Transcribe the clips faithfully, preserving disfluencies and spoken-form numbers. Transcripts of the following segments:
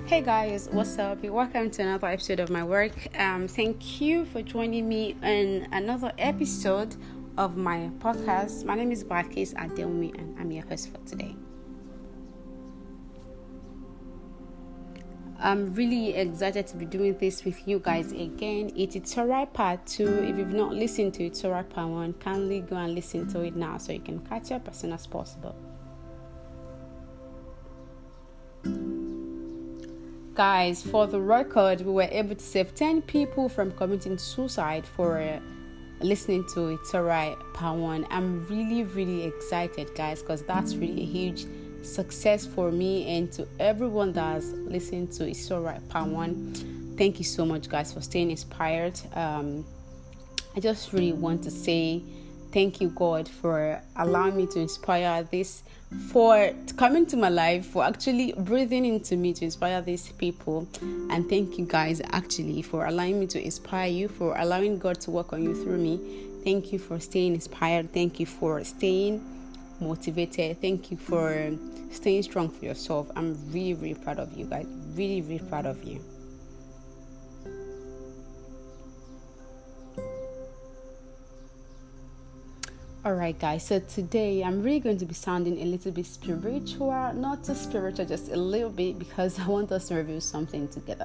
Hey guys, what's up? Welcome to another episode of my work. Um, thank you for joining me in another episode of my podcast. My name is Balkis Adelmi and I'm your host for today. I'm really excited to be doing this with you guys again. It's It's Alright Part two. If you've not listened to It's Alright Part one, kindly go and listen to it now so you can catch up as soon as possible. Guys, for the record, we were able to save ten people from committing suicide for uh, listening to It's Alright Part one. I'm really, really excited, guys, because that's really a huge success for me and to everyone that's listening to It's Alright Part one. Thank you so much, guys, for staying inspired. Um, I just really want to say thank you, God, for allowing me to inspire this, for coming to my life, for actually breathing into me to inspire these people. And thank you guys actually for allowing me to inspire you, for allowing God to work on you through me. Thank you for staying inspired. Thank you for staying motivated. Thank you for staying strong for yourself. I'm really, really proud of you guys. Really, really proud of you. Alright guys, so today I'm really going to be sounding a little bit spiritual, not too spiritual, just a little bit, because I want us to review something together.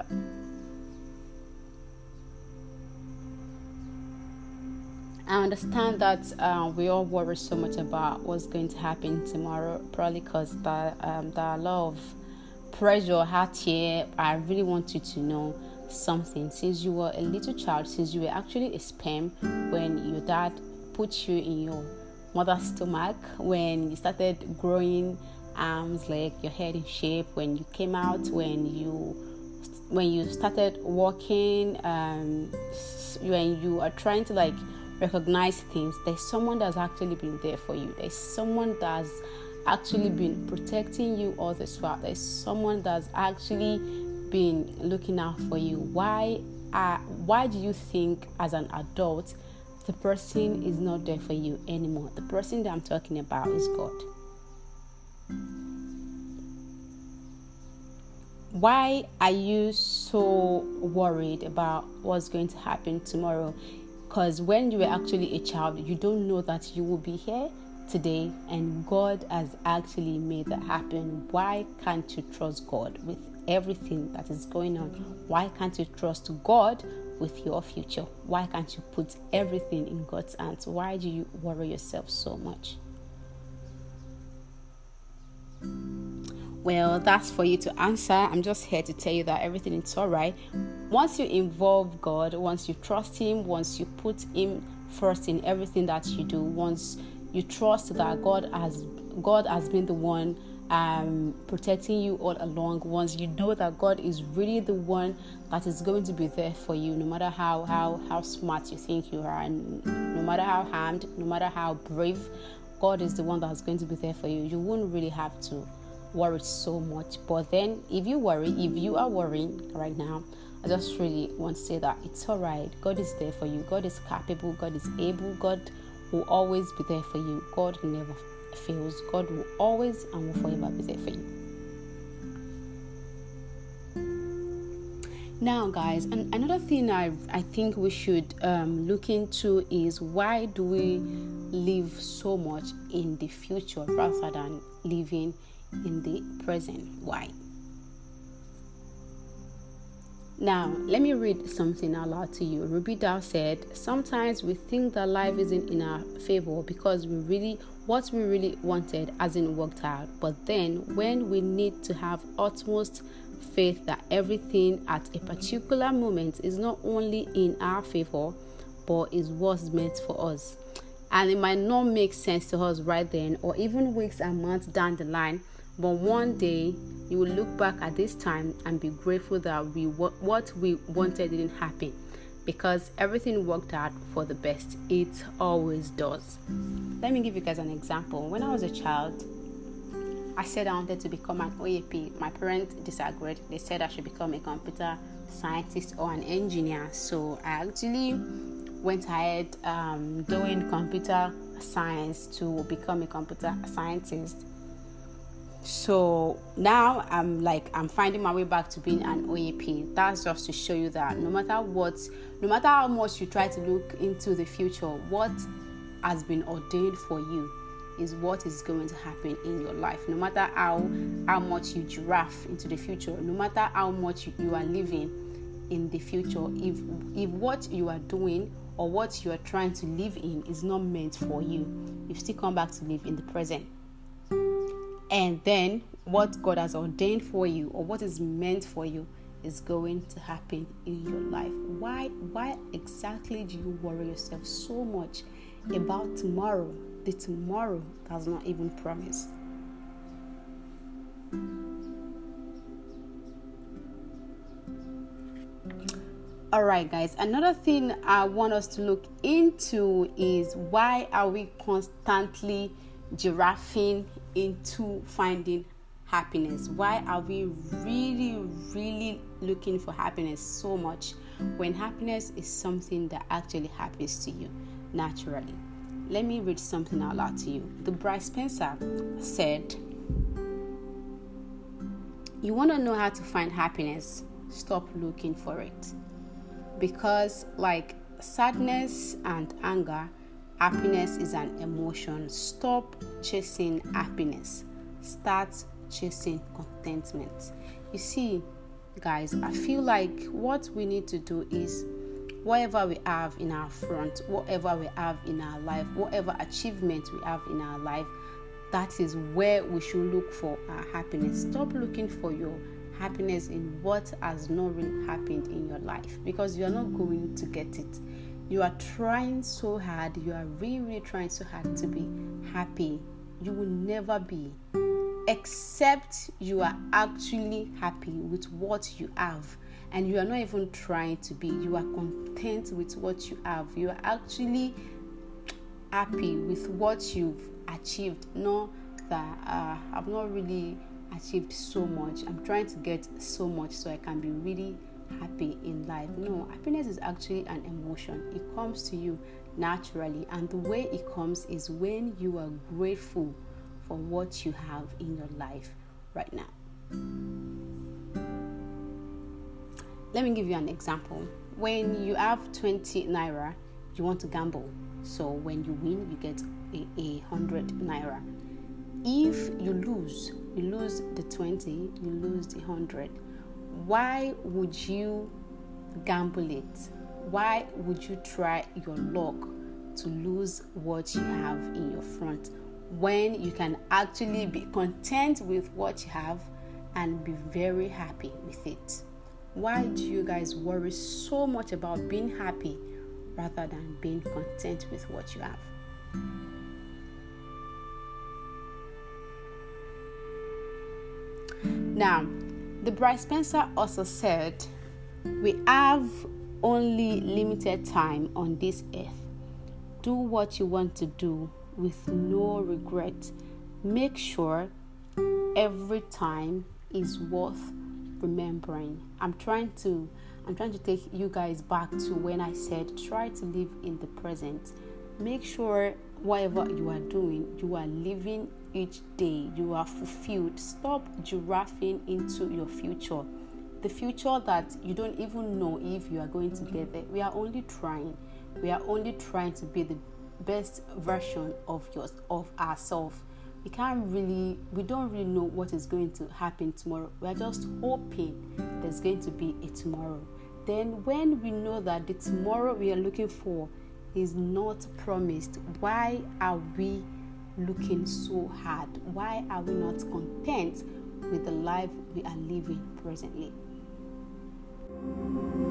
I understand that uh, we all worry so much about what's going to happen tomorrow, probably because the, um, there are a lot of pressure out here. I really want you to know something. Since you were a little child, since you were actually a sperm when your dad put you in your mother's stomach, when you started growing arms, like your head in shape, when you came out, when you when you started walking, um, when you are trying to like recognize things, there's someone that's actually been there for you. There's someone that's actually been protecting you all this while. There's someone that's actually been looking out for you. Why uh, why do you think as an adult the person is not there for you anymore? The person that I'm talking about is God. Why are you so worried about what's going to happen tomorrow? Because when you were actually a child, you don't know that you will be here today, and God has actually made that happen. Why can't you trust God with everything that is going on? Why can't you trust God with your future? Why can't you put everything in God's hands? Why do you worry yourself so much? Well, that's for you to answer. I'm just here to tell you that everything is all right. Once you involve God, once you trust Him, once you put Him first in everything that you do, once you trust that God has God has been the one um, protecting you all along, once you know that God is really the one that is going to be there for you, no matter how how how smart you think you are, and no matter how harmed, no matter how brave, God is the one that is going to be there for you. You won't really have to worry so much. But then if you worry, if you are worrying right now, I just really want to say that it's all right. God is there for you. God is capable. God is able. God will always be there for you. God never fails. God will always and will forever be there for you. Now, guys, and another thing I I think we should um, look into is, why do we live so much in the future rather than living in the present? Why? Now, let me read something out loud to you. Ruby Dow said, sometimes we think that life isn't in our favor because we really, what we really wanted hasn't worked out. But then when we need to have utmost faith that everything at a particular moment is not only in our favor, but is what's meant for us. And it might not make sense to us right then, or even weeks and months down the line, but one day you will look back at this time and be grateful that we what we wanted didn't happen, because everything worked out for the best. It always does. Let me give you guys an example. When I was a child, I said I wanted to become an O A P. My parents disagreed. They said I should become a computer scientist or an engineer. So I actually went ahead um, doing computer science to become a computer scientist. So now I'm like I'm finding my way back to being an O A P. That's just to show you that no matter what, no matter how much you try to look into the future, what has been ordained for you is what is going to happen in your life. No matter how how much you giraffe into the future, no matter how much you, you are living in the future, if if what you are doing or what you are trying to live in is not meant for you, you still come back to live in the present. And then what God has ordained for you or what is meant for you is going to happen in your life. Why why exactly do you worry yourself so much about tomorrow? The tomorrow that's not even promised. Alright guys, another thing I want us to look into is why are we constantly giraffing into finding happiness? Why are we really, really looking for happiness so much when happiness is something that actually happens to you naturally? Let me read something out loud to you. The Bryce Spencer said, "You want to know how to find happiness? Stop looking for it. Because like sadness and anger, happiness is an emotion. Stop chasing happiness. Start chasing contentment." You see, guys, I feel like what we need to do is whatever we have in our front, whatever we have in our life, whatever achievement we have in our life, that is where we should look for our happiness. Stop looking for your happiness in what has not really happened in your life, because you are not going to get it. You are trying so hard, you are really, really trying so hard to be happy. You will never be, except you are actually happy with what you have. And you are not even trying to be. You are content with what you have. You are actually happy with what you've achieved. Not that uh, I've not really achieved so much. I'm trying to get so much so I can be really happy in life. No, happiness is actually an emotion. It comes to you naturally. And the way it comes is when you are grateful for what you have in your life right now. Let me give you an example. When you have twenty naira, you want to gamble. So when you win, you get a, a hundred naira. If you lose, you lose the twenty, you lose the hundred. Why would you gamble it? Why would you try your luck to lose what you have in your front when you can actually be content with what you have and be very happy with it? Why do you guys worry so much about being happy rather than being content with what you have? Now, the Bryce Spencer also said, "We have only limited time on this earth. Do what you want to do with no regret. Make sure every time is worth remembering." I'm trying to I'm trying to take you guys back to when I said try to live in the present. Make sure whatever you are doing, you are living each day, you are fulfilled. Stop giraffing into your future, the future that you don't even know if you are going to get there. We are only trying we are only trying to be the best version of yours of ourselves. We can't really, we don't really know what is going to happen tomorrow. We are just hoping there's going to be a tomorrow. Then when we know that the tomorrow we are looking for is not promised, why are we looking so hard? Why are we not content with the life we are living presently?